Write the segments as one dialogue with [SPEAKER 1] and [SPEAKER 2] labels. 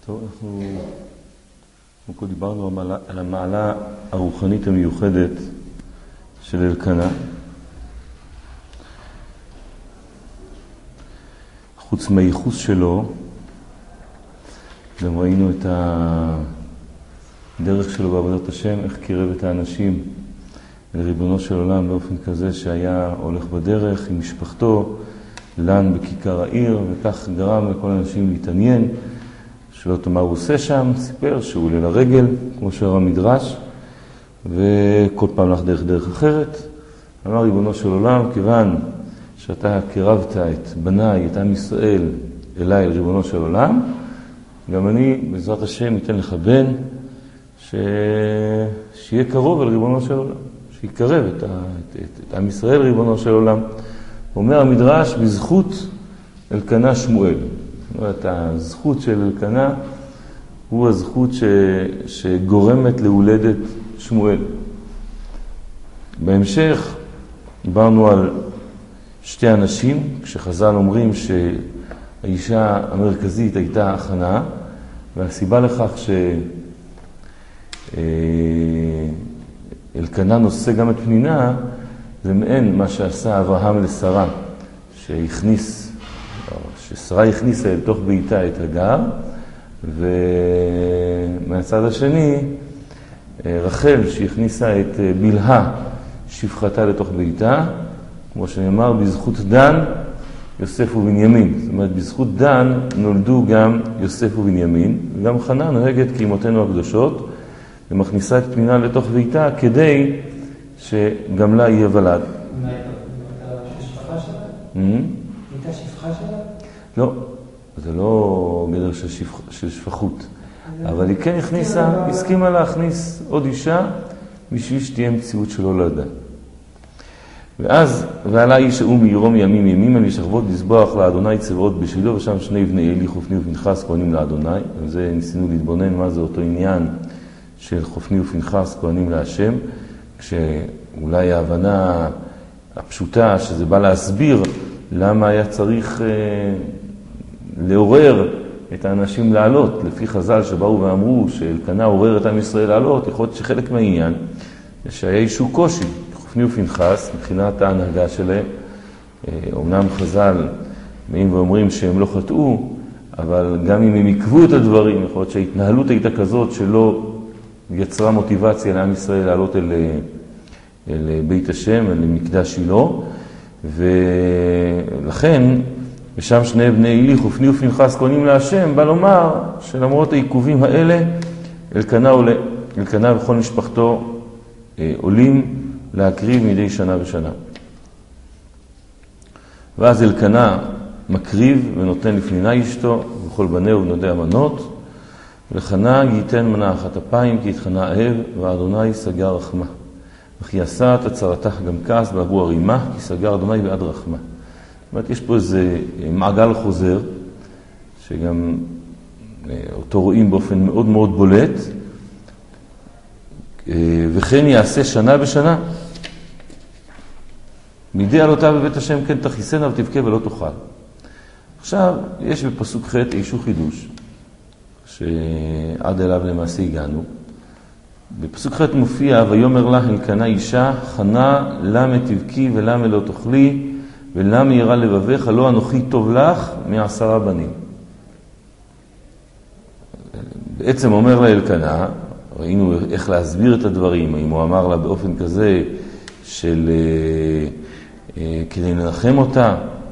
[SPEAKER 1] טוב, אנחנו דיברנו על המעלה הרוחנית המיוחדת של אלקנה. חוץ מהייחוס שלו, גם ראינו את הדרך שלו בעבודת השם, איך קירב את האנשים לריבונו של עולם באופן כזה שהיה הולך בדרך עם משפחתו, לן בכיכר העיר, וכך גרם לכל האנשים להתעניין. שלא תאמר הוא עושה שם, סיפר שהוא עולה לרגל, כמו שאומר המדרש, וכל פעם לך דרך אחרת. אמר ריבונו של עולם, כיוון שאתה קרבת את בניי, את עם ישראל, אליי, אל ריבונו של עולם, גם אני, בעזרת השם, אתן לך בן, שיהיה קרוב אל ריבונו של עולם, שיקרב את עם ישראל, ריבונו של עולם. אומר המדרש, בזכות אלקנה שמואל. זאת אומרת, הזכות של אלקנה הוא הזכות שגורמת להולדת שמואל. בהמשך דיברנו על שתי אנשים, כשחז"ל אומרים שהאישה המרכזית הייתה חנה, והסיבה לכך שאלקנה נושא גם את פנינה, זה מעין מה שעשה אברהם לשרה, ששרה הכניסה אל תוך ביתה את הגר, ומהצד השני, רחל שהכניסה את בלהה, שפחתה לתוך ביתה, כמו שנאמר, בזכות דן, יוסף ובנימין. זאת אומרת, בזכות דן נולדו גם יוסף ובנימין, וגם חנה נוהגת כאימותינו הקדושות, ומכניסה את פנינה לתוך ביתה, כדי שגם לה יהיה ולד.
[SPEAKER 2] מה הייתה שפחה שלה? הייתה שפחה שלה?
[SPEAKER 1] לא, זה לא גדר של שפחות, אבל היא כן הכניסה, הסכימה להכניס עוד אישה בשביל שתהיה מציאות שלא לידה. ואז, ועלה איש הוא מירום ימים ימימה לשכבות לזבוח לאדוני צבאות בשבילו, ושם שני בני אלי חופני ופנחס כהנים לאדוני. וזה ניסינו להתבונן מה זה אותו עניין של חופני ופנחס כהנים להשם, כשאולי ההבנה הפשוטה שזה בא להסביר למה היה צריך לעורר את האנשים לעלות. לפי חז"ל שבאו ואמרו שאלקנה עורר את עם ישראל לעלות, יכול להיות שחלק מהעניין שהיה איזשהו קושי. חופני ופנחס, מבחינת ההנהגה שלהם, אומנם חז"ל באים ואומרים שהם לא חטאו, אבל גם אם הם עקבו את הדברים, יכול להיות שההתנהלות הייתה כזאת שלא יצרה מוטיבציה לעם ישראל לעלות אל בית השם, אל מקדש שילה, ולכן, ושם שני בני אלי, חופני ופנחס כהנים להשם, בא לומר שלמרות העיכובים האלה, אלקנה וכל משפחתו עולים להקריב מדי שנה ושנה. ואז אלקנה מקריב ונותן לפנינה אשתו, וכל בניה ובנותיה מנות, ולחנה ייתן מנה אחת אפיים, כי התחנה אהב, ואדוני סגר רחמה. וכי עשה את הצרתך גם כעס בעבור הרימה, כי סגר אדוני בעד רחמה. זאת אומרת, יש פה איזה מעגל חוזר, שגם אותו רואים באופן מאוד מאוד בולט, וכן יעשה שנה בשנה. מידי עלותה בבית השם כן תכיסנה ותבכה ולא תאכל. עכשיו, יש בפסוק ח' איזשהו חידוש, שעד אליו למעשה הגענו. בפסוק ח' מופיע, ויאמר לה אלקנה אישה, חנה למה תבכי ולמה לא תאכלי, ולמה ירא לבבך, לא אנוכי טוב לך מ10 בנים. בעצם אומר לה אלקנה, ראינו איך להסביר את הדברים, אם הוא אמר לה באופן כזה של כדי לנחם אותה,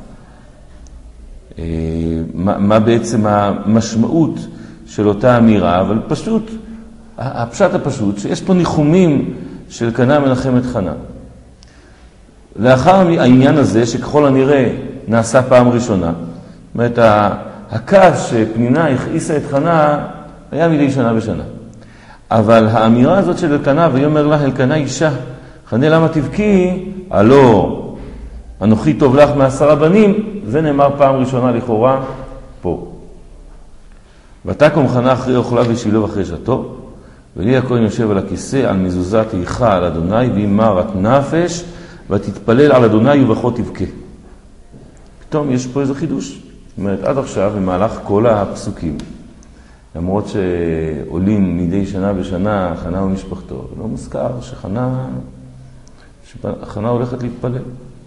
[SPEAKER 1] מה בעצם המשמעות של אותה אמירה, אבל פשוט, הפשט הפשוט, שיש פה ניחומים של אלקנה מנחם את חנה. לאחר העניין הזה, שככל הנראה נעשה פעם ראשונה, זאת אומרת, הכעס שפנינה הכעיסה את חנה, היה מדי שנה בשנה. אבל האמירה הזאת של אלקנה, ויאמר לה אלקנה אישה, חנה למה תבכי, הלא אנוכי טוב לך מ10 בנים, זה נאמר פעם ראשונה לכאורה פה. ותקום חנה אחרי אוכלה ושילה ואחרי שתו, ולי הכהן יושב על הכיסא על מזוזת איכה על אדוני, והיא מרת נפש, ותתפלל על אדוני ובכה תבכה. פתאום יש פה איזה חידוש. זאת אומרת, עד עכשיו, במהלך כל הפסוקים, למרות שעולים מדי שנה בשנה חנה ומשפחתו, לא מוזכר שחנה הולכת להתפלל.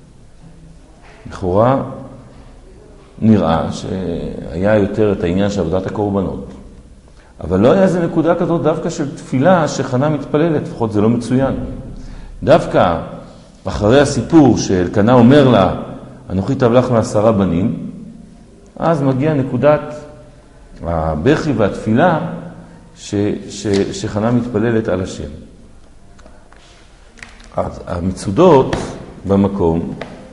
[SPEAKER 1] לכאורה נראה שהיה יותר את העניין של עבודת הקורבנות. אבל לא היה איזה נקודה כזאת דווקא של תפילה שחנה מתפללת, לפחות זה לא מצוין. דווקא אחרי הסיפור שאלקנה אומר לה, אנוכי תבלך מ10 בנים, אז מגיע נקודת הבכי והתפילה שחנה מתפללת על השם. אז המצודות במקום,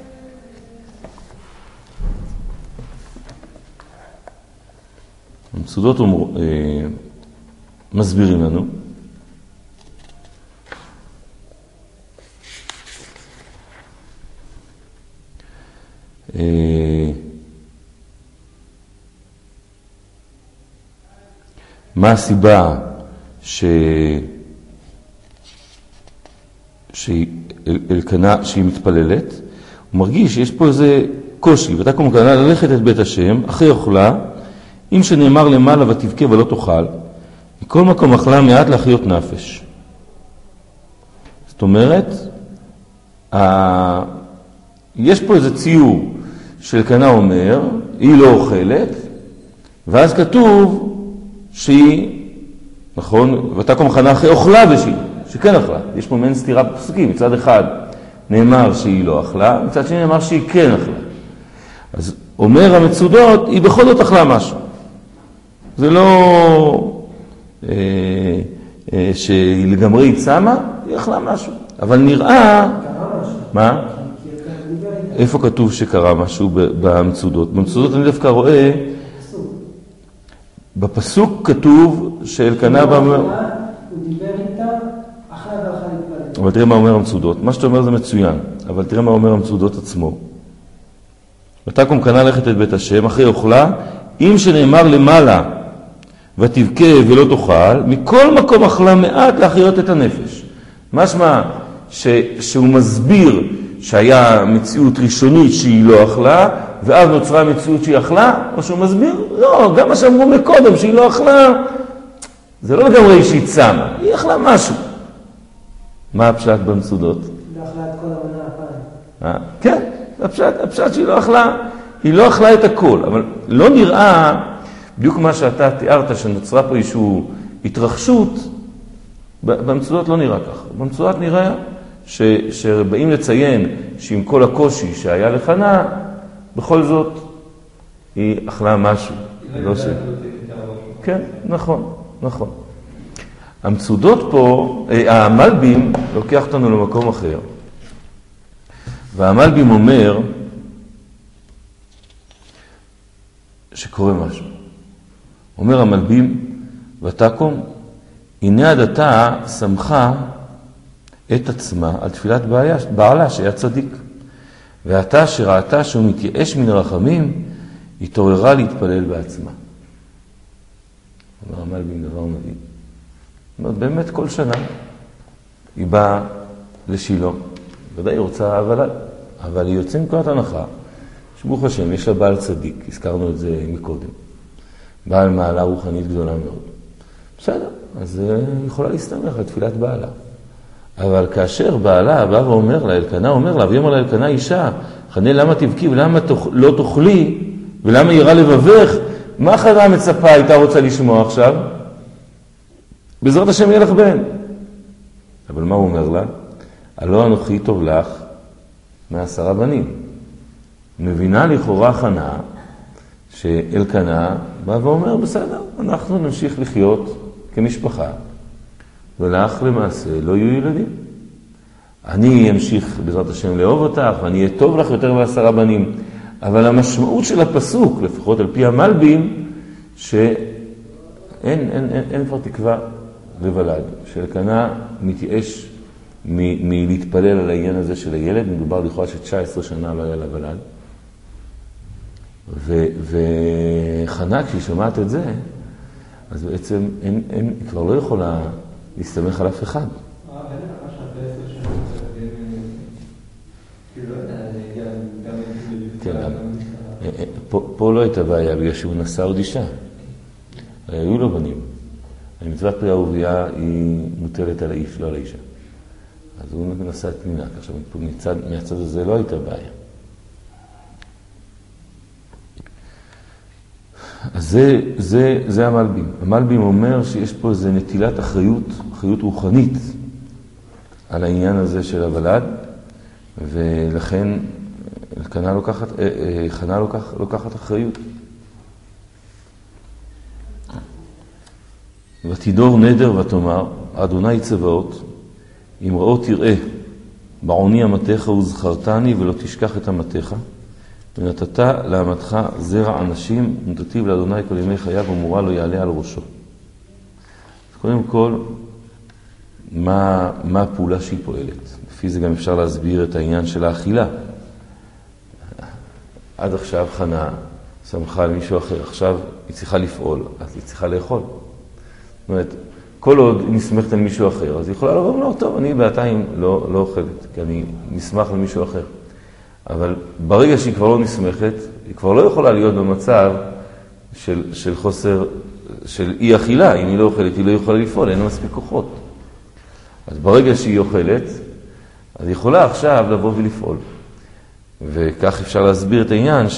[SPEAKER 1] המצודות מסבירים לנו, מה הסיבה שאלקנה, שהיא מתפללת? הוא מרגיש שיש פה איזה קושי, ותקום אלקנה ללכת את בית השם, אחרי אוכלה, אם שנאמר למעלה ותבכה ולא תאכל, מכל מקום אכלה מעט להחיות נפש. זאת אומרת, יש פה איזה ציור שאלקנה אומר, היא לא אוכלת, ואז כתוב שהיא, נכון, ותקום חנה אחרי אוכלה שכן אכלה. יש פה מעין סתירה בפסוקים. מצד אחד נאמר שהיא לא אכלה, מצד שני נאמר שהיא כן אכלה. אז אומר המצודות, היא בכל זאת אכלה משהו. זה לא שהיא לגמרי צמה, היא אכלה משהו. אבל נראה... מה? איפה כתוב שקרה משהו במצודות? במצודות אני דווקא רואה... בפסוק כתוב שאלקנה...
[SPEAKER 2] הוא דיבר איתה, אכלה והלכה להתפלל.
[SPEAKER 1] אבל תראה מה אומר המצודות. מה שאתה אומר זה מצוין, אבל תראה מה אומר המצודות עצמו. ותקום קנה ללכת את בית השם, אחרי אוכלה, אם שנאמר למעלה, ותבכה ולא תאכל, מכל מקום אכלה מעט להחיות את הנפש. משמע שהוא מסביר שהיה מציאות ראשונית שהיא לא אכלה, ואז נוצרה מציאות שהיא אכלה, או שהוא מסביר, לא, גם מה שאמרו מקודם שהיא לא אכלה, זה לא לגמרי שהיא צמה, היא אכלה משהו. מה הפשט במצודות?
[SPEAKER 2] היא לא אכלה את כל המנה הפעם.
[SPEAKER 1] כן, הפשט שהיא לא אכלה, היא לא אכלה את הכל, אבל לא נראה, בדיוק מה שאתה תיארת, שנוצרה פה איזושהי התרחשות, במצודות לא נראה כך. במצודות נראה שבאים לציין שעם כל הקושי שהיה לחנה, בכל זאת היא אכלה משהו. כן, נכון. המצודות פה, המלבים לוקח אותנו למקום אחר. והמלבים אומר שקורה משהו. אומר המלבים, ותקום, הנה עדתה שמחה את עצמה על תפילת בעלה שהיה צדיק. ועתה שראתה שהוא מתייאש מן הרחמים, התעוררה להתפלל בעצמה. אומר המלבים דבר מדהים. זאת אומרת, באמת כל שנה היא באה לשילה. ודאי היא רוצה אבל היא יוצאת מנקודת הנחה, שברוך השם, יש לה בעל צדיק, הזכרנו את זה מקודם. בעל מעלה רוחנית גדולה מאוד. בסדר, אז היא יכולה להסתמך על תפילת בעלה. אבל כאשר בעלה בא ואומר לה, אלקנה אומר לה, ויאמר לה אלקנה אישה, חנה למה תבכי ולמה לא תאכלי, ולמה יראה לבבך, מה חנה מצפה הייתה רוצה לשמוע עכשיו? בעזרת השם יהיה לך בן. אבל מה הוא אומר לה? הלא אנוכי טוב לך 10 בנים. מבינה לכאורה חנה שאלקנה בא ואומר, בסדר, אנחנו נמשיך לחיות כמשפחה, ולך למעשה לא יהיו ילדים. אני אמשיך בעזרת השם לאהוב אותך, ואני אהיה טוב לך יותר מ10 בנים. אבל המשמעות של הפסוק, לפחות על פי המלבים, אין כבר תקווה לוולד. שאלקנה מתייאש מלהתפלל על העניין הזה של הילד, מדובר לכאורה ש19 שנה לא היה לה ולד. וחנה, כשהיא שמעת את זה, אז בעצם היא כבר לא יכולה להסתמך על אף אחד. כן, פה לא הייתה בעיה, בגלל שהוא נשא עוד אישה. היו לו בנים. מצוות פרי אהוביה היא מוטלת על האיש, לא על האישה. אז הוא נשא את פנינה, עכשיו מהצד הזה לא הייתה בעיה. אז זה המלבים. המלבים אומר שיש פה איזו נטילת אחריות רוחנית על העניין הזה של הוולד, ולכן חנה לוקחת אחריות. ותידור נדר ותאמר, אדוני צבאות, אם ראו תראה, בעוני אמתך וזכרתני ולא תשכח את אמתך, ונתת לאמתך זרע אנשים, ונתתיו לאדוני כל ימי חייו ומורה לא יעלה על ראשו. קודם כל, מה הפעולה שהיא פועלת? לפי זה גם אפשר להסביר את העניין של האכילה. עד עכשיו חנה שמחה על מישהו אחר, עכשיו היא צריכה לפעול, אז היא צריכה לאכול. זאת אומרת, כל עוד היא נסמכת על מישהו אחר, אז היא יכולה לומר לו, טוב, אני בעתיים לא אוכלת, כי אני נסמך על מישהו אחר. אבל ברגע שהיא כבר לא נסמכת, היא כבר לא יכולה להיות במצב של חוסר, של אי אכילה. אם היא לא אוכלת, היא לא יכולה לפעול, אין לה מספיק כוחות. אז ברגע שהיא אוכלת, אז היא יכולה עכשיו לבוא ולפעול. וכך אפשר להסביר את העניין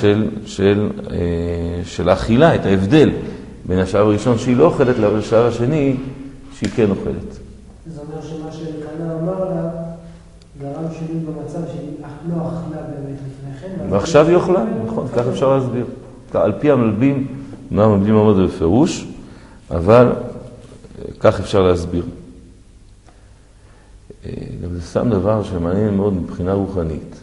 [SPEAKER 1] של האכילה, את ההבדל בין השלב הראשון שהיא לא אוכלת לשלב השני שהיא כן אוכלת.
[SPEAKER 2] זה אומר שמה שקנה אמר לה, גרם שינוי במצב שהיא לא אכלה באמת לפני כן.
[SPEAKER 1] ועכשיו היא אוכלה, נכון, כך אפשר להסביר. על פי המלבים, המלבים מאוד בפירוש, אבל כך אפשר להסביר. גם זה סתם דבר שמעניין מאוד מבחינה רוחנית,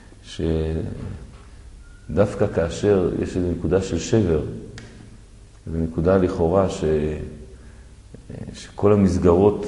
[SPEAKER 1] שדווקא כאשר יש איזו נקודה של שבר, זו נקודה לכאורה שכל המסגרות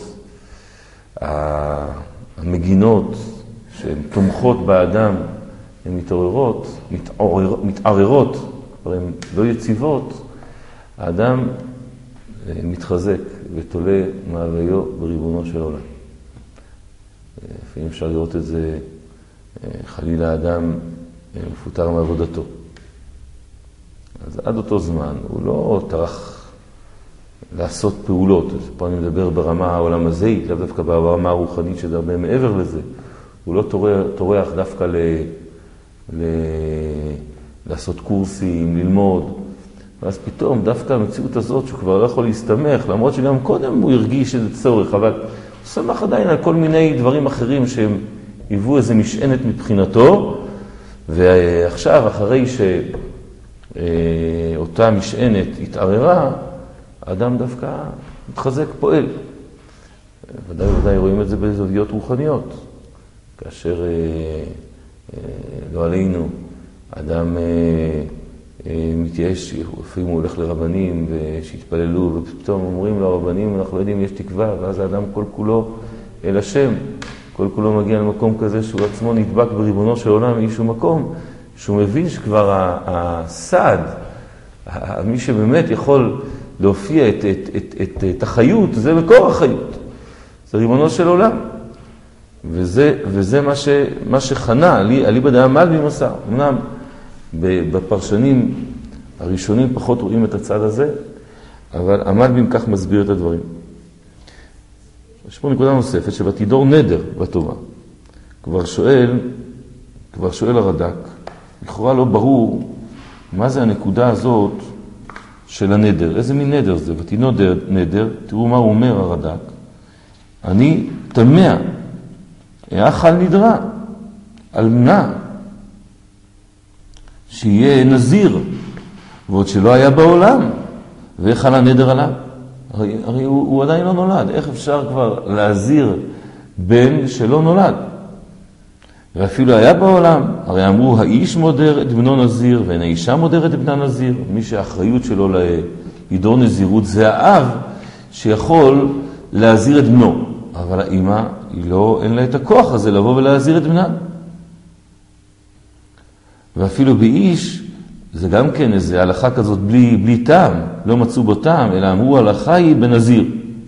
[SPEAKER 1] המגינות שהן תומכות באדם, הן מתערערות, אבל הן לא יציבות, האדם מתחזק ותולה מהוויו בריבונו של עולם. לפעמים אפשר לראות את זה, חלילה האדם מפוטר מעבודתו. אז עד אותו זמן הוא לא טרח לעשות פעולות. אז פה אני מדבר ברמה העולם הזה, לאו דווקא ברמה הרוחנית שזה הרבה מעבר לזה. הוא לא טורח דווקא לעשות קורסים, ללמוד. ואז פתאום דווקא המציאות הזאת שהוא כבר לא יכול להסתמך, למרות שגם קודם הוא הרגיש איזה צורך, אבל הוא שמח עדיין על כל מיני דברים אחרים שהם היוו איזה משענת מבחינתו, ועכשיו אחרי שאותה משענת התערערה, האדם דווקא מתחזק, פועל. ודאי רואים את זה בזוויות רוחניות. כאשר לא עלינו, אדם מתייאש, לפעמים הוא הולך לרבנים שהתפללו, ופתאום אומרים לו, הרבנים, אנחנו לא יודעים, יש תקווה, ואז האדם כל כולו אל השם, כל כולו מגיע למקום כזה שהוא עצמו נדבק בריבונו של עולם מאיזשהו מקום, שהוא מבין שכבר הסעד, מי שבאמת יכול להופיע את החיות, זה מקור החיות, זה ריבונו של עולם. וזה מה שחנה, עלי בדעה מלבי מסע. אמנם בפרשנים הראשונים פחות רואים את הצד הזה, אבל המלבים כך מסביר את הדברים. יש פה נקודה נוספת, שבתידור נדר בתורה. כבר שואל הרד"ק, לכאורה לא ברור מה זה הנקודה הזאת של הנדר. איזה מין נדר זה? ותידור נדר, תראו מה הוא אומר הרד"ק. אני תמה, האכל נדרה, על מנה, שיהיה נזיר, ועוד שלא היה בעולם, ואיך על הנדר עליו? הרי הוא עדיין לא נולד. איך אפשר כבר להזיר בן שלא נולד? ואפילו היה בעולם, הרי אמרו, האיש מודר את בנו נזיר, ואין האישה מודרת את בנה נזיר. מי שהאחריות שלו לידור נזירות זה האב שיכול להזיר את בנו. אבל האמא, אין לה את הכוח הזה לבוא ולהזיר את בנה. ואפילו באיש, זה גם כן איזו הלכה כזאת בלי טעם, לא מצאו בו טעם, אלא אמרו הלכה היא בנזיר.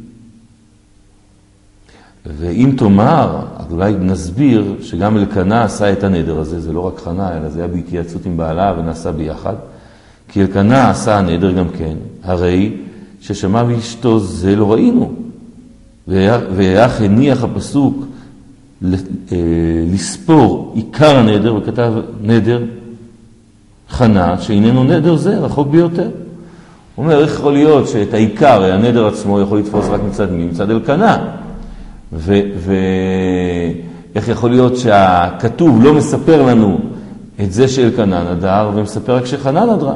[SPEAKER 1] ואם תאמר, אז אולי נסביר שגם אלקנה עשה את הנדר הזה, זה לא רק חנה, אלא זה היה בהתייעצות עם בעלה ונעשה ביחד, כי אלקנה עשה הנדר גם כן, הרי ששמע ואשתו זה לא ראינו. ואיך הניח הפסוק לספור עיקר הנדר, וכתב נדר חנה, שאיננו נדר זה, רחוק ביותר. הוא אומר, איך יכול להיות שאת העיקר, הנדר עצמו יכול לתפוס רק מצד מי? מצד אלקנה. ואיך יכול להיות שהכתוב לא מספר לנו את זה שאלקנה נדר, ומספר רק שחנה נדרה?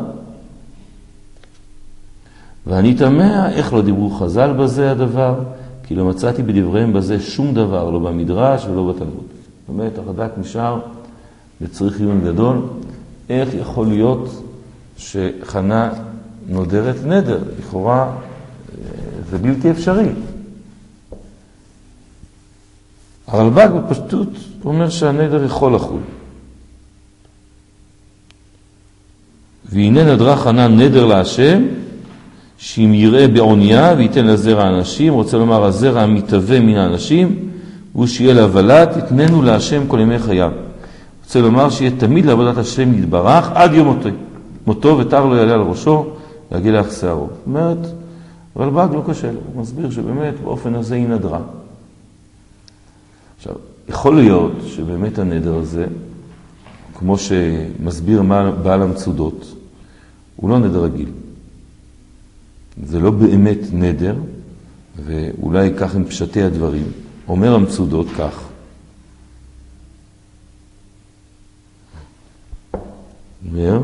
[SPEAKER 1] ואני תמה איך לא דיברו חז"ל בזה הדבר, כי לא מצאתי בדבריהם בזה שום דבר, לא במדרש ולא בתלמוד. זאת אומרת, הרד"ק נשאר וצריך עיון גדול, איך יכול להיות שחנה נודרת נדר? לכאורה זה בלתי אפשרי. הרלב"ג בפשטות אומר שהנדר יכול לחול. והנה נדרה חנה נדר להשם, שאם יראה בעוניה וייתן לזרע האנשים, רוצה לומר הזרע המתהווה מן האנשים, הוא שיהיה להבלת, יתננו להשם כל ימי חייו. רוצה לומר שיהיה תמיד לעבודת השם יתברך עד יום מותו, ותר לא יעלה על ראשו, להגיע לך שערו. זאת אומרת, הרלב"ג לא קשה לו, הוא מסביר שבאמת באופן הזה היא נדרה. עכשיו, יכול להיות שבאמת הנדר הזה, כמו שמסביר בעל המצודות, הוא לא נדר רגיל. זה לא באמת נדר, ואולי כך עם פשטי הדברים. אומר המצודות כך. אומר,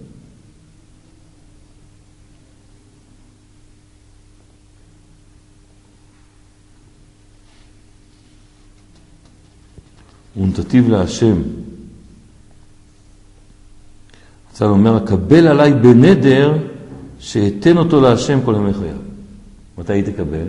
[SPEAKER 1] ונתתיו להשם. הצל אומר, הקבל עליי בנדר, שאתן אותו להשם כל ימי חייו. מתי היא תקבל?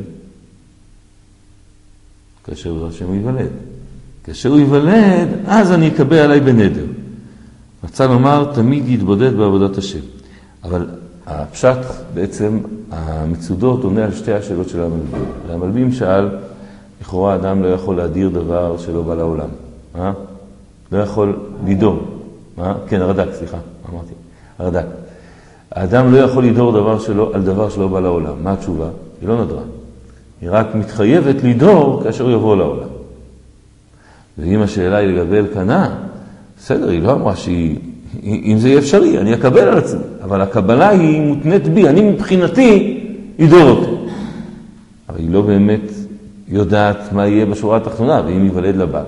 [SPEAKER 1] כאשר השם הוא ייוולד. כאשר הוא ייוולד, אז אני אקבל עליי בנדר. הצל אומר, תמיד יתבודד בעבודת השם. אבל הפשט בעצם, המצודות עונה על שתי השאלות של המלבים. המלבים שאל, לכאורה אדם לא יכול להדיר דבר שלא בא לעולם. לא יכול לדור. כן, הרד"ק, סליחה, אמרתי. הרד"ק. האדם לא יכול לדור על דבר שלא בא לעולם. מה התשובה? היא לא נדרה. היא רק מתחייבת לדור כאשר הוא יבוא לעולם. ואם השאלה היא לגבי אלקנה, בסדר, היא לא אמרה אם זה יהיה אפשרי, אני אקבל על עצמי. אבל הקבלה היא מותנית בי, אני מבחינתי ידור אותו. אבל היא לא באמת יודעת מה יהיה בשורה התחתונה, ואם ייוולד לבת.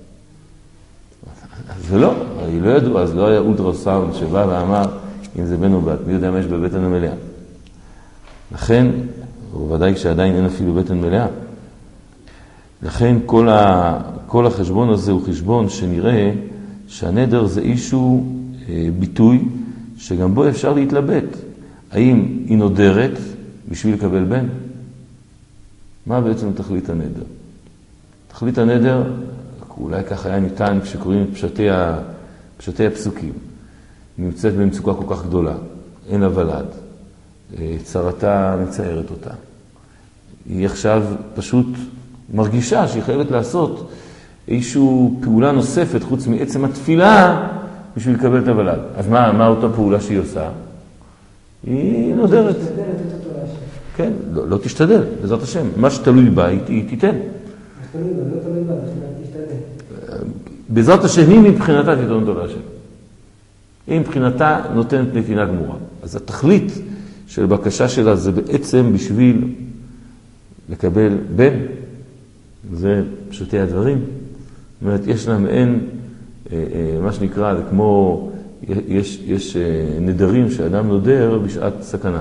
[SPEAKER 1] זה לא, היא לא ידעו, אז לא היה אולטרסאונד שבא ואמר, אם זה בן או בת, מי יודע מה יש בבטן המלאה. לכן, ובוודאי שעדיין אין אפילו בטן מלאה. לכן כל החשבון הזה הוא חשבון שנראה שהנדר זה איזשהו ביטוי שגם בו אפשר להתלבט. האם היא נודרת בשביל לקבל בן? מה בעצם תכלית הנדר? תכלית הנדר, אולי כך היה ניתן כשקוראים את פשטי הפסוקים. נמצאת במצוקה כל כך גדולה, אין לה ולד, צרתה מצערת אותה. היא עכשיו פשוט מרגישה שהיא חייבת לעשות איזושהי פעולה נוספת חוץ מעצם התפילה בשביל לקבל את הוולד. אז מה אותה פעולה שהיא עושה? היא נודרת. כן, לא תשתדל, בעזרת השם. מה שתלוי בה, היא תיתן.
[SPEAKER 2] לא תלוי בה, תשתדל.
[SPEAKER 1] בעזרת השם, היא מבחינתה תיתן אותו להשם. היא מבחינתה נותנת נתינה גמורה. אז התכלית של בקשה שלה זה בעצם בשביל לקבל בן. זה פשוטי הדברים. זאת אומרת, יש לה מעין, מה שנקרא, זה כמו, יש נדרים שאדם נודר בשעת סכנה.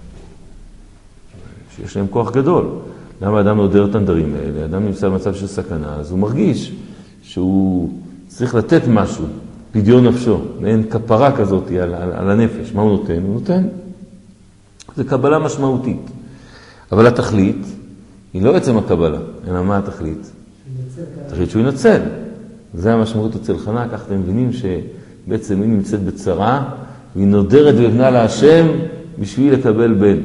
[SPEAKER 1] שיש להם כוח גדול. למה אדם נודר את הנדרים האלה? אדם נמצא במצב של סכנה, אז הוא מרגיש שהוא צריך לתת משהו, פדיון נפשו, מעין כפרה כזאת על הנפש. מה הוא נותן? הוא נותן. זה קבלה משמעותית. אבל התכלית היא לא עצם הקבלה, אלא מה התכלית? התכלית שהוא ינצל. זה המשמעות אצל חנה, כך אתם מבינים שבעצם היא נמצאת בצרה, והיא נודרת ובנה להשם בשביל לקבל בן.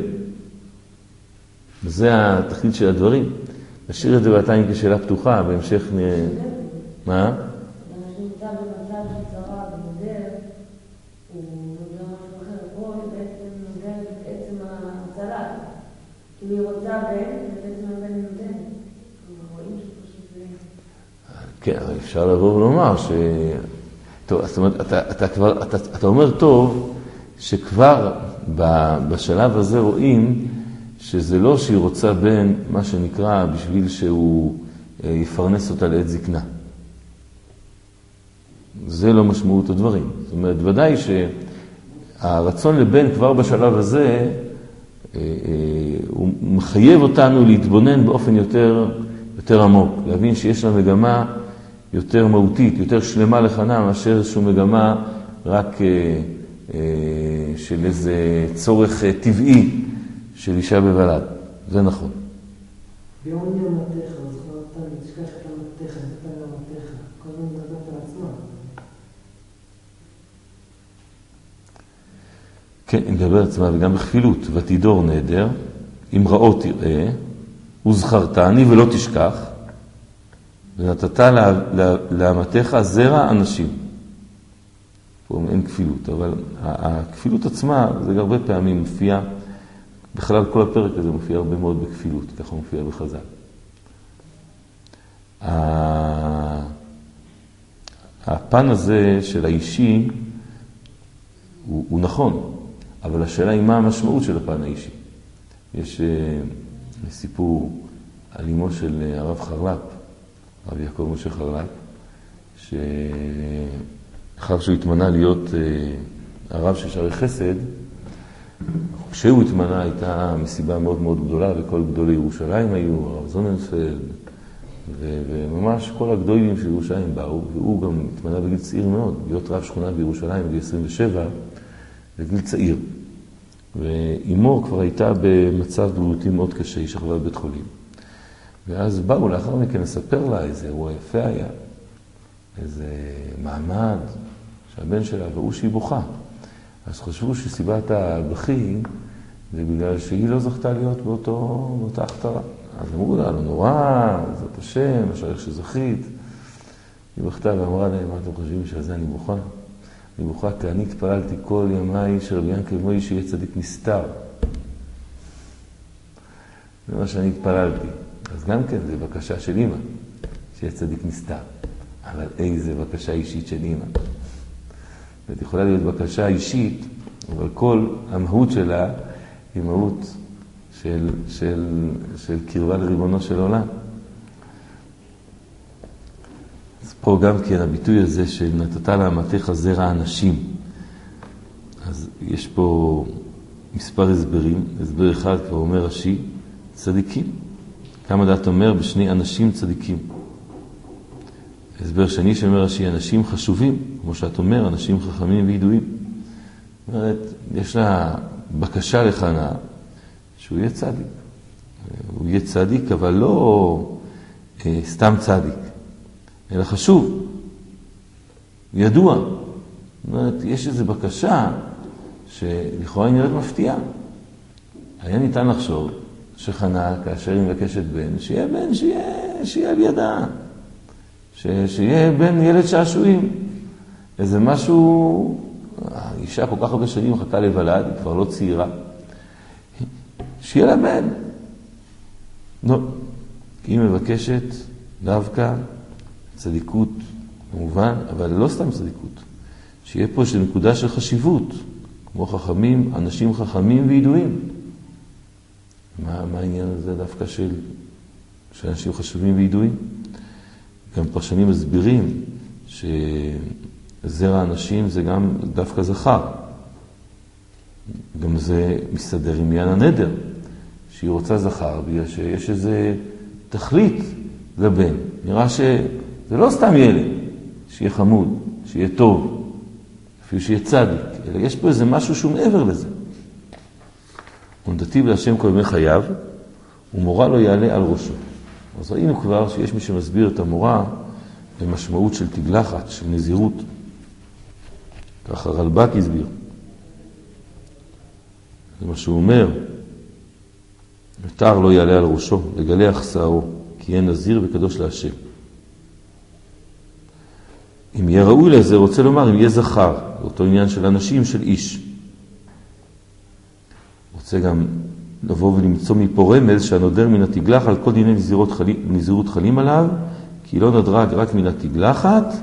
[SPEAKER 1] וזה התכלית של הדברים. נשאיר את זה בעתיים כשאלה פתוחה, בהמשך נראה... מה?
[SPEAKER 3] אנשים נמצא במצב של צרה ונודר, הוא נודר משהו אחר, פה בעצם נודר את עצם ההצלה. כאילו היא רוצה בן, ובעצם הבן נותן. רואים שפשוט זה...
[SPEAKER 1] כן, אבל אפשר לבוא ולומר ש... טוב, זאת אומרת, אתה אומר טוב, שכבר בשלב הזה רואים שזה לא שהיא רוצה בן, מה שנקרא, בשביל שהוא יפרנס אותה לעת זקנה. זה לא משמעות הדברים. זאת אומרת, ודאי שהרצון לבן כבר בשלב הזה, הוא מחייב אותנו להתבונן באופן יותר עמוק, להבין שיש לה מגמה יותר מהותית, יותר שלמה לחנה, מאשר איזושהי מגמה רק של איזה צורך טבעי של אישה בבלד. זה נכון.
[SPEAKER 2] בעוני המתך, זכור אותה, תשכח את המתך, את המתך, כל הזמן מדברת על עצמה.
[SPEAKER 1] כן, היא מדברת על עצמה, וגם בכפילות, ותידור נדר, אם ראות תראה, וזכרתני ולא תשכח, ונתת לאמתך זרע אנשים. פה אין כפילות, אבל הכפילות עצמה, זה הרבה פעמים מופיע, בכלל כל הפרק הזה מופיע הרבה מאוד בכפילות, ככה מופיע בחז"ל. הפן הזה של האישי הוא נכון, אבל השאלה היא מה המשמעות של הפן האישי. יש סיפור על אמו של הרב חרל"פ, הרב יעקב משה חרל"פ, שאחר שהוא התמנה להיות הרב של שערי חסד, כשהוא התמנה הייתה מסיבה מאוד מאוד גדולה, וכל גדולי ירושלים היו, הרב זוננפלד, וממש כל הגדולים של ירושלים באו, והוא גם התמנה בגיל צעיר מאוד, להיות רב שכונה בירושלים בגיל 27, בגיל צעיר. ואימו כבר הייתה במצב בריאותי מאוד קשה, היא שכבה בבית חולים. ואז באו לאחר מכן לספר לה איזה אירוע יפה היה, איזה מעמד שהבן שלה, והוא שהיא בוכה. אז חשבו שסיבת הבכי זה בגלל שהיא לא זכתה להיות באותה הכתרה. אז אמרו לה, לא נורא, זאת השם, אשריך שזכית. היא בכתה ואמרה להם, מה אתם חושבים שעל זה אני בוכה? אני בוכה כי אני התפללתי כל ימיי שרבי ינקל מוישה שיהיה צדיק נסתר. זה מה שאני התפללתי. אז גם כן, זה בקשה של אמא, שיהיה צדיק נסתר. אבל איזה בקשה אישית של אמא. זאת יכולה להיות בקשה אישית, אבל כל המהות שלה היא מהות של קרבה לריבונו של עולם. אז פה גם כן הביטוי הזה של נתת לאמתך זרע אנשים. אז יש פה מספר הסברים. הסבר אחד כבר אומר רש"י, צדיקים. כמה דעת אומר בשני אנשים צדיקים. הסבר שני שאומר רש"י, אנשים חשובים, כמו שאת אומר, אנשים חכמים וידועים. זאת אומרת, יש לה בקשה לחנה שהוא יהיה צדיק. הוא יהיה צדיק, אבל לא סתם צדיק, אלא חשוב, ידוע. זאת אומרת, יש איזו בקשה שלכאורה היא נראית מפתיעה. היה ניתן לחשוב שחנה, כאשר היא מבקשת בן, שיהיה בן שיהיה על ידה. שיהיה בן ילד שעשועים. איזה משהו, האישה כל כך הרבה שנים מחכה לבלד, היא כבר לא צעירה. שיהיה לה בן. לא. היא מבקשת דווקא צדיקות, כמובן, אבל לא סתם צדיקות. שיהיה פה איזו נקודה של חשיבות, כמו חכמים, אנשים חכמים וידועים. מה העניין הזה דווקא של אנשים חשובים וידועים? גם פרשנים מסבירים שזרע אנשים זה גם דווקא זכר. גם זה מסתדר עם עניין הנדר, שהיא רוצה זכר בגלל שיש איזה תכלית לבן. נראה שזה לא סתם ילד, שיהיה חמוד, שיהיה טוב, אפילו שיהיה צדיק, אלא יש פה איזה משהו שהוא מעבר לזה. ונתתיו להשם כל ימי חייו, ומורה לא יעלה על ראשו. אז ראינו כבר שיש מי שמסביר את המורה במשמעות של תגלחת, של נזירות. ככה רלב"ג הסביר. זה מה שהוא אומר. מטר לא יעלה על ראשו, לגלח שערו, כי יהיה נזיר וקדוש להשם. אם יהיה ראוי לזה, רוצה לומר, אם יהיה זכר, אותו עניין של אנשים, של איש. רוצה גם לבוא ולמצוא מפה רמז שהנודר מן התגלח על כל דיני נזירות חלים עליו, כי לא נדרג רק מן התגלחת,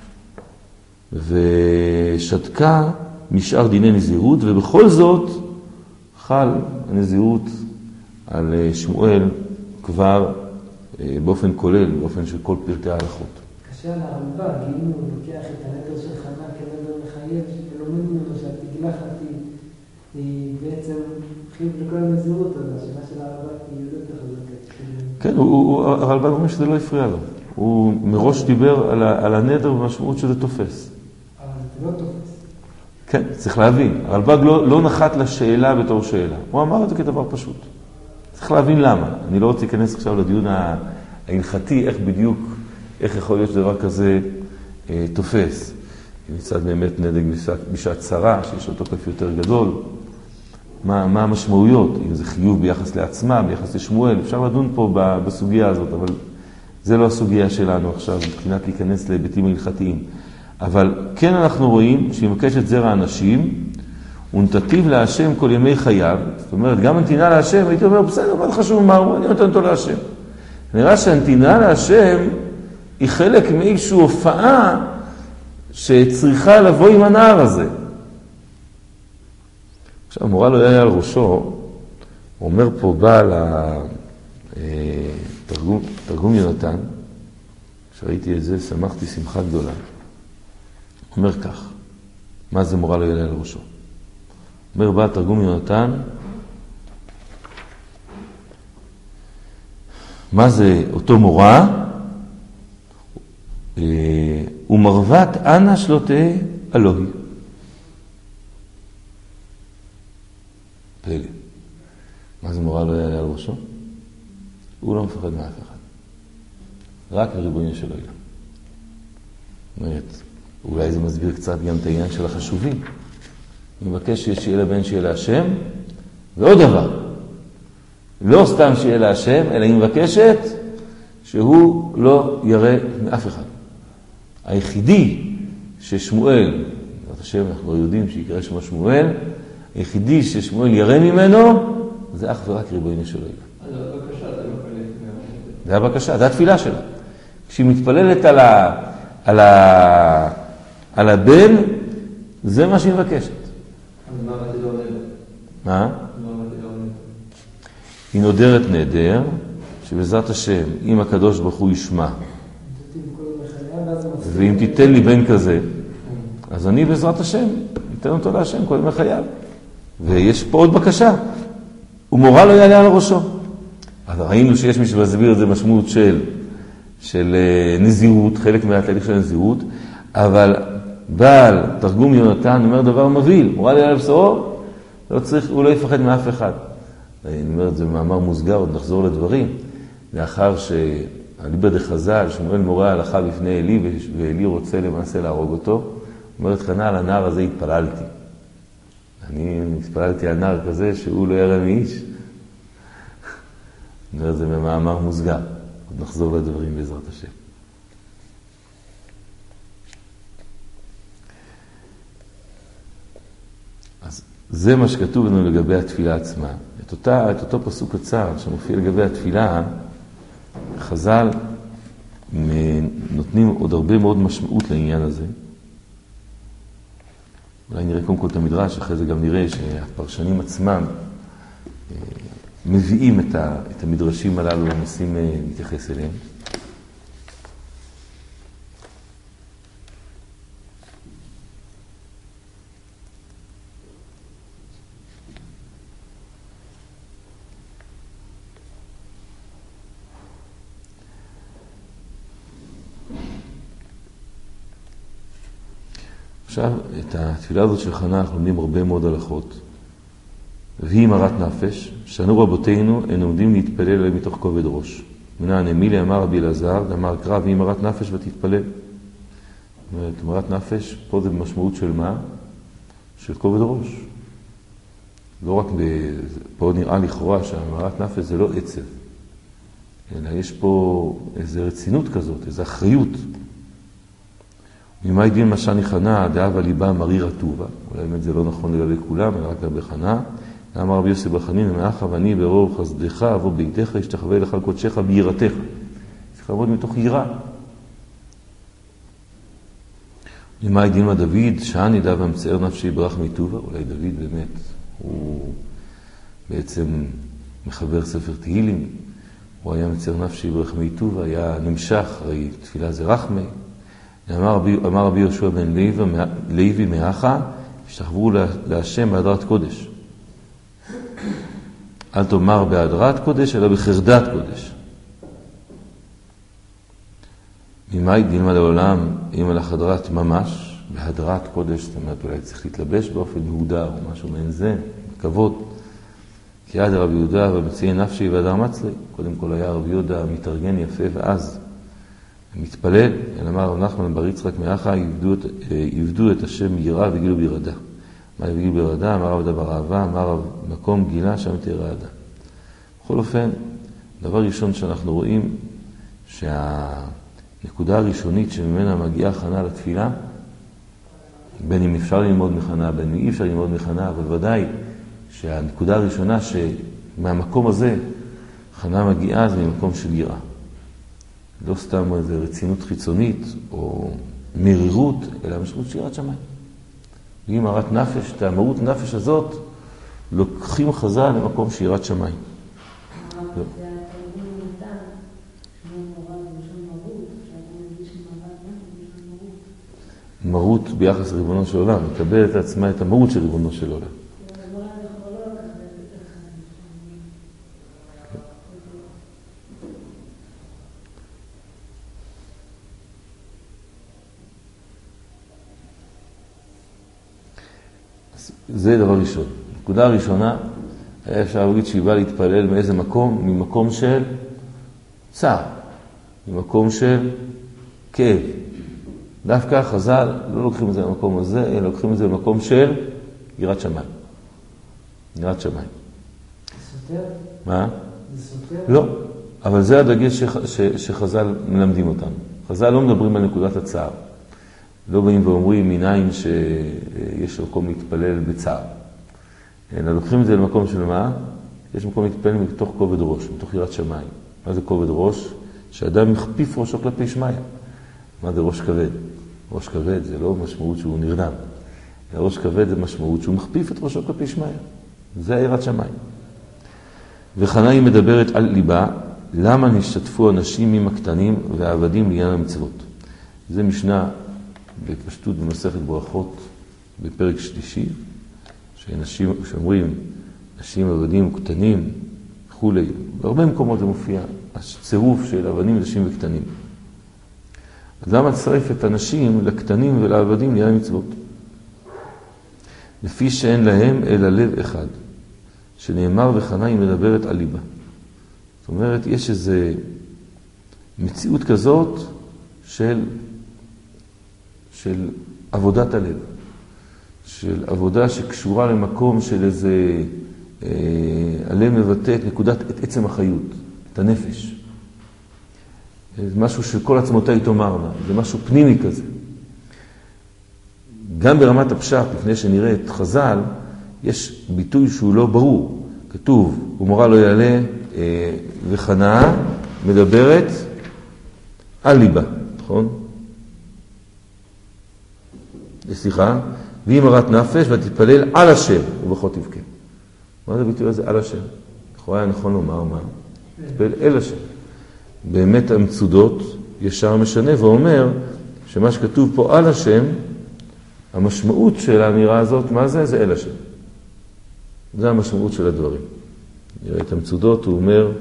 [SPEAKER 1] ושתקה משאר דיני נזירות, ובכל זאת חל הנזירות על שמואל כבר באופן כולל, באופן של כל פרטי ההלכות.
[SPEAKER 2] קשה על הרמב"ג, אם הוא לוקח את הנדר של חנה כנדר מחייב, ולומד ממנו שהתגלחת היא בעצם חיוב לכל הנזירות, אז השאלה של הרמב"ג היא יותר חזקה.
[SPEAKER 1] כן, הרמב"ג אומר שזה לא הפריע לו. הוא מראש דיבר על הנדר במשמעות שזה תופס.
[SPEAKER 2] אבל זה לא תופס.
[SPEAKER 1] כן, צריך להבין. הרמב"ג לא נחת לשאלה בתור שאלה. הוא אמר את זה כדבר פשוט. צריך להבין למה. אני לא רוצה להיכנס עכשיו לדיון ההלכתי, איך יכול להיות שדבר כזה תופס. מצד באמת נדג בשעת צרה, שיש לו תוקף יותר גדול. מה המשמעויות? אם זה חיוב ביחס לעצמה, ביחס לשמואל, אפשר לדון פה בסוגיה הזאת, אבל זה לא הסוגיה שלנו עכשיו, מבחינת להיכנס להיבטים ההלכתיים. אבל כן אנחנו רואים שהיא מבקשת זרע אנשים, ונתתיו להשם כל ימי חייו. זאת אומרת, גם הנתינה להשם, הייתי אומר, בסדר, מה חשוב מה הוא, אני נותן אותו להשם. נראה שהנתינה להשם היא חלק מאיזושהי הופעה שצריכה לבוא עם הנער הזה. עכשיו, מורה לא היה על ראשו, הוא אומר פה בעל תרגום יונתן, כשראיתי את זה, שמחתי שמחה גדולה. הוא אומר כך, מה זה מורה לא יעלה על ראשו? אומר בעל תרגום יונתן, מה זה אותו מורה? ומרוות אנה שלא תהיה אלוהי. פלא. מה זה מורה לא יעלה על ראשו? הוא לא מפחד מאף אחד. רק לריבונו של עולם. זאת אומרת, אולי זה מסביר קצת גם את העניין של החשובים. אני מבקש שיהיה לבן שיהיה להשם, ועוד דבר. לא סתם שיהיה להשם, אלא היא מבקשת שהוא לא ירא מאף אחד. היחידי ששמואל, בעזרת השם אנחנו לא יודעים שיקרא שמו שמואל, היחידי ששמואל ירא ממנו, זה אך ורק ריבונו של עולם.
[SPEAKER 4] אז הבקשה, זה לא פלט.
[SPEAKER 1] זה הבקשה, זה התפילה שלה. כשהיא מתפללת על הבן, זה מה שהיא מבקשת.
[SPEAKER 4] אז מה אמרתי לא נדר?
[SPEAKER 1] מה?
[SPEAKER 4] מה אמרתי לא נדר?
[SPEAKER 1] היא נודרת נדר, שבעזרת השם, אם הקדוש ברוך הוא ישמע, ואם תיתן לי בן כזה, אז אני בעזרת השם, ניתן אותו להשם כל ימי חייו. ויש פה עוד בקשה, ומורה לא יעלה על ראשו. אז ראינו שיש מי שמסביר את זה משמעות של נזירות, חלק מהתהליך של נזירות, אבל בעל תרגום יונתן אומר דבר מבהיל, מורה לי על בשרו, הוא לא יפחד מאף אחד. אני אומר את זה במאמר מוסגר, עוד נחזור לדברים, לאחר שהליבא דחז"ל, שמואל מורה הלכה בפני אלי, ואלי רוצה למעשה להרוג אותו, אומרת חנה, על הנער הזה התפללתי. אני התפללתי על נער כזה שהוא לא ירא מאיש. אני אומר את זה במאמר מוסגר, עוד נחזור לדברים בעזרת השם. אז זה מה שכתוב לנו לגבי התפילה עצמה. את אותו פסוק קצר שמופיע לגבי התפילה, חז"ל נותנים עוד הרבה מאוד משמעות לעניין הזה. אולי נראה קודם כל את המדרש, אחרי זה גם נראה שהפרשנים עצמם מביאים את המדרשים הללו ומנסים להתייחס אליהם. עכשיו, את התפילה הזאת של חנה אנחנו לומדים הרבה מאוד הלכות. והיא מרת נפש, שנו רבותינו, הם עומדים להתפלל עליהם מתוך כובד ראש. מנהן אמילי אמר רבי אלעזר, אמר קרא, והיא מרת נפש ותתפלל. זאת אומרת, מרת נפש, פה זה במשמעות של מה? של כובד ראש. לא רק פה נראה לכאורה שהמרת נפש זה לא עצב, אלא יש פה איזו רצינות כזאת, איזו אחריות. ממה ידין משני חנה, דאבה ליבה מריר הטובה. אולי באמת זה לא נכון לגבי כולם, אלא רק לגבי חנה. אמר רבי יוסי בר חנינא מאחה ואני ברוב חסדך אבוא ביתך אשתחווה לך על קודשך ביראתך. צריך לעבוד מתוך יראה. למה דילמה דוד, שען ידע והמצער נפשי ברח מטובה, אולי דוד באמת, הוא בעצם מחבר ספר תהילים, הוא היה מצער נפשי ברח מטובה, היה נמשך, הרי תפילה זה רחמי. אמר רבי יהושע בן לוי מאחה, השתחוו להשם בהדרת קודש. אל תאמר בהדרת קודש, אלא בחרדת קודש. ממאי דילמה לעולם, אם על החדרת ממש, בהדרת קודש, זאת אומרת, אולי צריך להתלבש באופן מהודר, או משהו מעין זה, כבוד. כי עד רבי יהודה ומציעי נפשי והדר מצלי, קודם כל היה רבי יהודה מתארגן יפה, ואז מתפלל, אמר רב נחמן בר יצחק מאחה, יבדו את השם יראה וגילו בירדה. מה יגילו בירדה? אמר רב דבר אהבה, אמר רב מקום גילה, שם תראה אהדה. בכל אופן, דבר ראשון שאנחנו רואים, הנקודה הראשונית שממנה מגיעה הכנה לתפילה, בין אם אפשר ללמוד מחנה, בין אם אי אפשר ללמוד מחנה, אבל ודאי שהנקודה הראשונה שמהמקום הזה הכנה מגיעה זה ממקום של יראה. לא סתם איזו רצינות חיצונית או מרירות, אלא משמעות של יראת שמיים. והיא מרת נפש, את המהות נפש הזאת, לוקחים חז"ל למקום של יראת שמיים. מרות ביחס לריבונו של עולם, מקבל את עצמה את המרות של ריבונו של עולם. זה דבר ראשון. נקודה הראשונה, היה אפשר להגיד שהיא באה להתפלל מאיזה מקום? ממקום של צער, ממקום של כאב. דווקא חז"ל לא לוקחים את זה למקום הזה, אלא לוקחים את זה למקום של יראת שמיים. יראת שמיים.
[SPEAKER 2] זה סותר?
[SPEAKER 1] מה?
[SPEAKER 2] זה סותר?
[SPEAKER 1] לא, אבל זה הדגש שחז"ל מלמדים אותנו. חז"ל לא מדברים על נקודת הצער. לא באים ואומרים מניין שיש מקום להתפלל בצער. אלא לוקחים את זה למקום של מה? יש מקום להתפלל מתוך כובד ראש, מתוך יראת שמיים. מה זה כובד ראש? שאדם מכפיף ראשו כלפי שמיים. מה זה ראש כבד? ראש כבד זה לא משמעות שהוא נרדם. ראש כבד זה משמעות שהוא מכפיף את ראשו כלפי שמיים. זה יראת שמיים. וחנה היא מדברת על ליבה, למה נשתתפו אנשים עם הקטנים והעבדים לעניין המצוות. זה משנה בפשטות במסכת ברכות בפרק שלישי, שאומרים נשים עבדים וקטנים וכולי. בהרבה מקומות זה מופיע, הצירוף של עבדים, נשים וקטנים. אז למה צרף את הנשים לקטנים ולעבדים לעניין המצוות? לפי שאין להם אלא לב אחד, שנאמר וחנה היא מדברת על ליבה. זאת אומרת, יש איזו מציאות כזאת של עבודת הלב, של עבודה שקשורה למקום של איזה, הלב מבטא את את עצם החיות, את הנפש. זה משהו שכל עצמותיי תאמרנה, זה משהו פנימי כזה. גם ברמת הפשט, לפני שנראה את חז"ל, יש ביטוי שהוא לא ברור. כתוב, ומורה לא יעלה, וחנה מדברת על ליבה, נכון? סליחה, והיא מרת נפש ותתפלל על השם ובכל תבכה. מה זה הביטוי הזה? על השם. לכאורה היה נכון לומר מה? תתפלל אל השם. באמת המצודות ישר משנה ואומר שמה שכתוב פה על השם, המשמעות של האמירה הזאת, מה זה? זה אל השם. זה המשמעות של הדברים. נראה את המצודות, הוא אומר,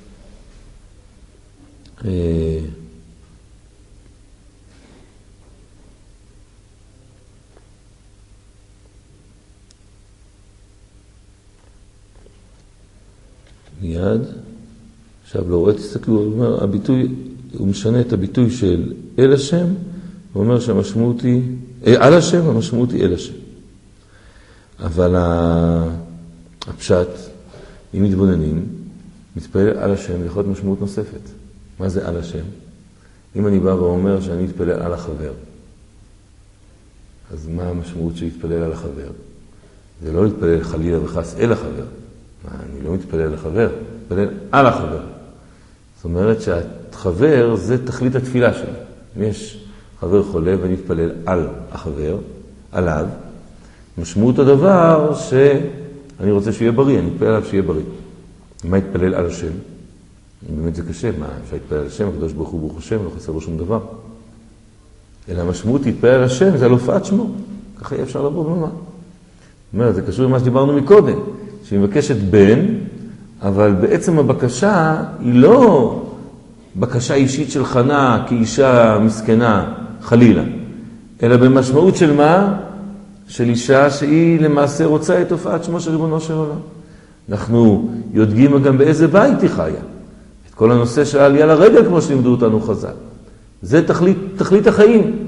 [SPEAKER 1] מיד, עכשיו לא רואה, תסתכלו, הוא אומר, הוא משנה את הביטוי של אל השם, הוא אומר שהמשמעות היא, על השם, המשמעות היא אל השם. אבל הפשט, אם מתבוננים, מתפלל על השם, יכול להיות משמעות נוספת. מה זה על השם? אם אני בא ואומר שאני מתפלל על החבר, אז מה המשמעות שהתפלל על החבר? זה לא להתפלל חלילה וחס אל החבר. אני לא מתפלל לחבר, מתפלל על החבר. זאת אומרת שהחבר זה תכלית התפילה שלי. אם יש חבר חולה ואני מתפלל על החבר, עליו, משמעות הדבר שאני רוצה שיהיה בריא, אני מתפלל עליו שיהיה בריא. מה יתפלל על השם? באמת זה קשה, מה אפשר להתפלל על השם? הקדוש ברוך הוא ברוך השם, לא חסר בו שום דבר. אלא המשמעות להתפלל על השם זה על הופעת שמו. ככה יהיה אפשר לבוא במה. זאת אומרת, זה קשור למה שדיברנו מקודם, שהיא מבקשת בן, אבל בעצם הבקשה היא לא בקשה אישית של חנה כאישה מסכנה חלילה, אלא במשמעות של מה? של אישה שהיא למעשה רוצה את הופעת שמו של ריבונו של עולם. אנחנו יודעים גם באיזה בית היא חיה. את כל הנושא של העלייה לרגל, כמו שלימדו אותנו חז"ל. זה תכלית החיים.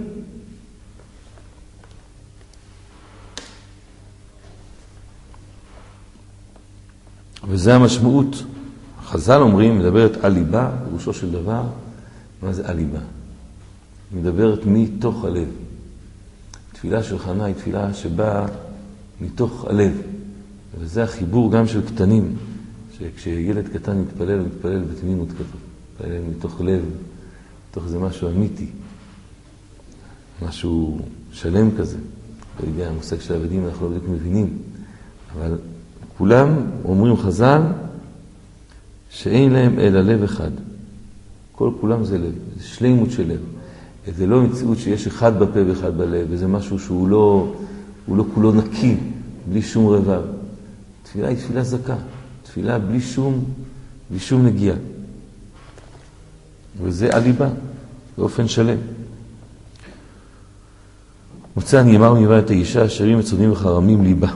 [SPEAKER 1] וזה המשמעות. חז"ל אומרים, מדברת על ליבה, פירושו של דבר. מה זה על ליבה? מדברת מתוך הלב. תפילה של חנה היא תפילה שבאה מתוך הלב. וזה החיבור גם של קטנים, שכשילד קטן מתפלל, מתפלל בתמימות כזאת. מתפלל מתוך לב, מתוך זה משהו אמיתי. משהו שלם כזה. לא יודע, המושג של העבדים אנחנו לא בדיוק מבינים. אבל כולם אומרים חז"ל שאין להם אלא לב אחד. כולם זה לב, זה שלימות של לב. זה לא מציאות שיש אחד בפה ואחד בלב, וזה משהו שהוא לא כולו נקי, בלי שום רבב. תפילה היא תפילה זכה, תפילה בלי שום נגיעה. וזה על ליבה, באופן שלם. מוצא נאמר מבעל את האישה, אשרים מצונים וחרמים ליבה,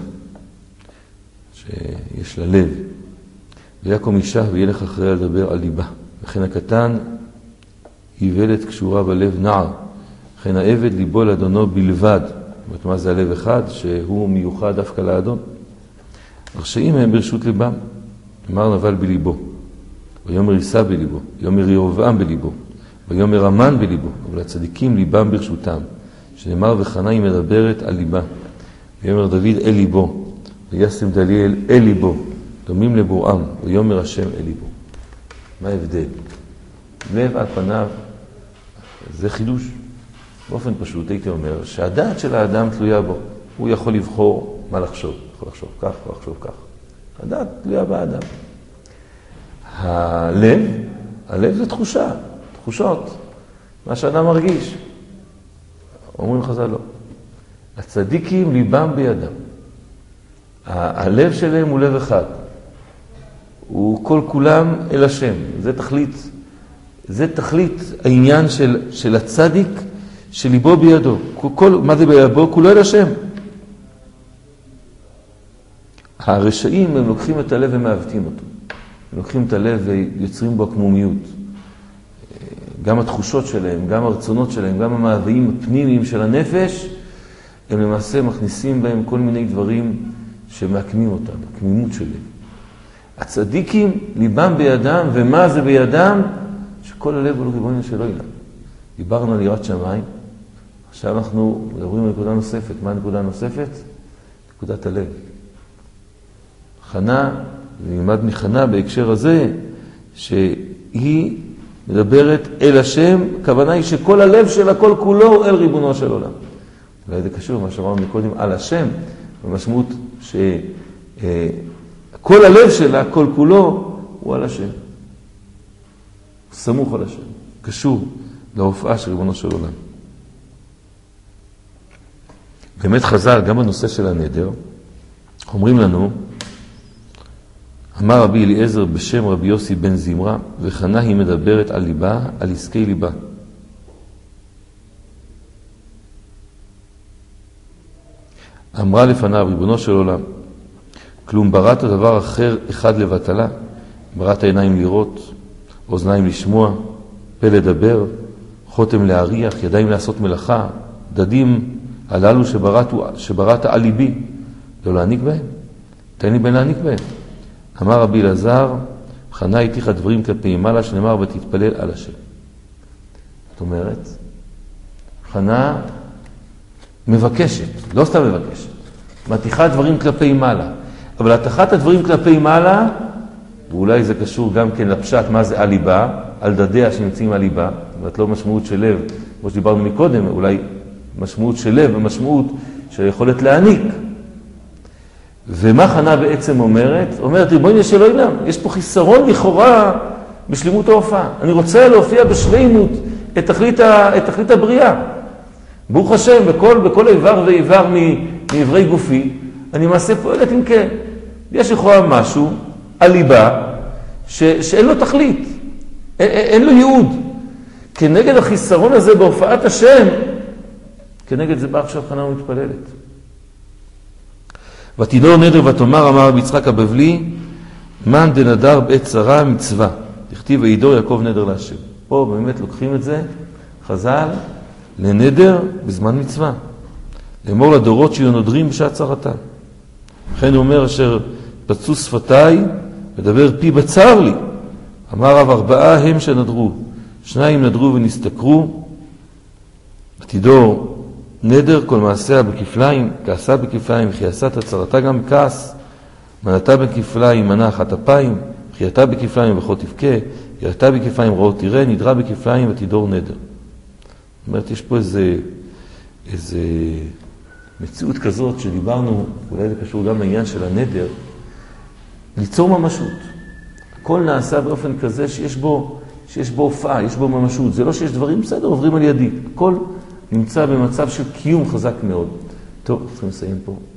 [SPEAKER 1] שיש לה לב. ויקום אישה וילך אחריה לדבר על ליבה. וכן הקטן איוולת קשורה בלב נער. וכן העבד ליבו לאדונו בלבד. זאת אומרת, מה זה הלב אחד? שהוא מיוחד דווקא לאדון. הרשעים הם ברשות ליבם. אמר נבל בליבו. ויאמר יישא בליבו. ויאמר ירבעם בליבו. ויאמר המן בליבו. אבל הצדיקים ליבם ברשותם. שנאמר וחנה היא מדברת על ליבה. ויאמר דוד אל ליבו. וישם דניאל אל ליבו. דומים לבוראם. ויאמר השם אל ליבו. מה ההבדל? לב על פניו, זה חידוש. באופן פשוט הייתי אומר שהדעת של האדם תלויה בו. הוא יכול לבחור מה לחשוב. יכול לחשוב כך, יכול לחשוב כך. הדעת תלויה באדם. הלב זה תחושה, תחושות. מה שאדם מרגיש. אומרים חז"ל לא. הצדיקים ליבם בידם. הלב שלהם הוא לב אחד. הוא כל כולם אל השם. זה תכלית העניין של הצדיק שליבו בידו. מה זה בידו? כולו אל השם. הרשעים הם לוקחים את הלב ומעוותים אותו. הם לוקחים את הלב ויוצרים בו עקמומיות. גם התחושות שלהם, גם הרצונות שלהם, גם המאוויים הפנימיים של הנפש, הם למעשה מכניסים בהם כל מיני דברים שמעקמים אותם, עקמימות של לב. הצדיקים ליבם בידם, ומה זה בידם? שכל הלב הוא ריבונו של עולם. דיברנו על יראת שמיים, עכשיו אנחנו מדברים על נקודה נוספת. מה הנקודה הנוספת? נקודת הלב. חנה, ונלמד מחנה בהקשר הזה, שהיא מדברת אל השם, הכוונה היא שכל הלב שלה, כל כולו הוא אל ריבונו של עולם. אולי זה קשור מה שאמרנו מקודם על השם, במשמעות כל הלב שלה, כל כולו, הוא על השם. סמוך על השם. קשור להופעה של ריבונו של עולם. באמת חז"ל, גם בנושא של הנדר, אומרים לנו, אמר רבי אליעזר בשם רבי יוסי בן זמרה, וחנה היא מדברת על ליבה, על עסקי ליבה. אמרה לפניו, ריבונו של עולם, כלום בראת דבר אחר אחד לבטלה, בראת עיניים לראות, אוזניים לשמוע, פה לדבר, חותם להריח, ידיים לעשות מלאכה, דדים הללו שבראת על ליבי, לא להעניק בהם, תן לי בין להעניק בהם. אמר רבי אלעזר, חנה היתיך דברים כלפי מעלה, שנאמר ותתפלל על השם. זאת אומרת, חנה מבקשת, לא סתם מבקשת, מתיחת דברים כלפי מעלה. אבל התחת הדברים כלפי מעלה, ואולי זה קשור גם כן לפשט מה זה הליבה, על דדיה שנמצאים הליבה, זאת לא משמעות של לב, כמו שדיברנו מקודם, אולי משמעות של לב ומשמעות של יכולת להעניק. ומה חנה בעצם אומרת? אומרת, ריבונו של עולם, יש פה חיסרון לכאורה בשלמות ההופעה. אני רוצה להופיע בשלמות את תכלית הבריאה. ברוך השם, בכל איבר ואיבר מאיברי גופי, אני מעשה פועלת אם כן. יש לכאורה משהו, הליבה, שאין לו תכלית, אין לו ייעוד. כנגד החיסרון הזה בהופעת השם, כנגד זה בא עכשיו חנה ומתפללת. ותינור נדר ותאמר, אמר רבי יצחק הבבלי, מן דנדר בעת צרה מצווה. תכתיב וידור יעקב נדר להשם. פה באמת לוקחים את זה, חז"ל, לנדר בזמן מצווה. לאמור לדורות שיהיו נודרים בשעת צרתם. לכן הוא אומר, אשר פצו שפתיי, מדבר פי בצר לי. אמר רב 4 הם שנדרו, 2 נדרו ונסתכרו. ותידור נדר כל מעשיה בכפליים, כעשה בכפליים, וכי עשת הצרתה גם כעס. מנתה בכפליים, מנה אחת אפיים, חייתה בכפליים וכל תבכה, ירתה בכפליים רעות תראה, נדרה בכפליים ותידור נדר. זאת אומרת, יש פה איזה מציאות כזאת שדיברנו, אולי זה קשור גם לעניין של הנדר, ליצור ממשות. הכל נעשה באופן כזה שיש בו הופעה, יש בו ממשות. זה לא שיש דברים בסדר, עוברים על ידי. הכל נמצא במצב של קיום חזק מאוד. טוב, צריכים לסיים פה.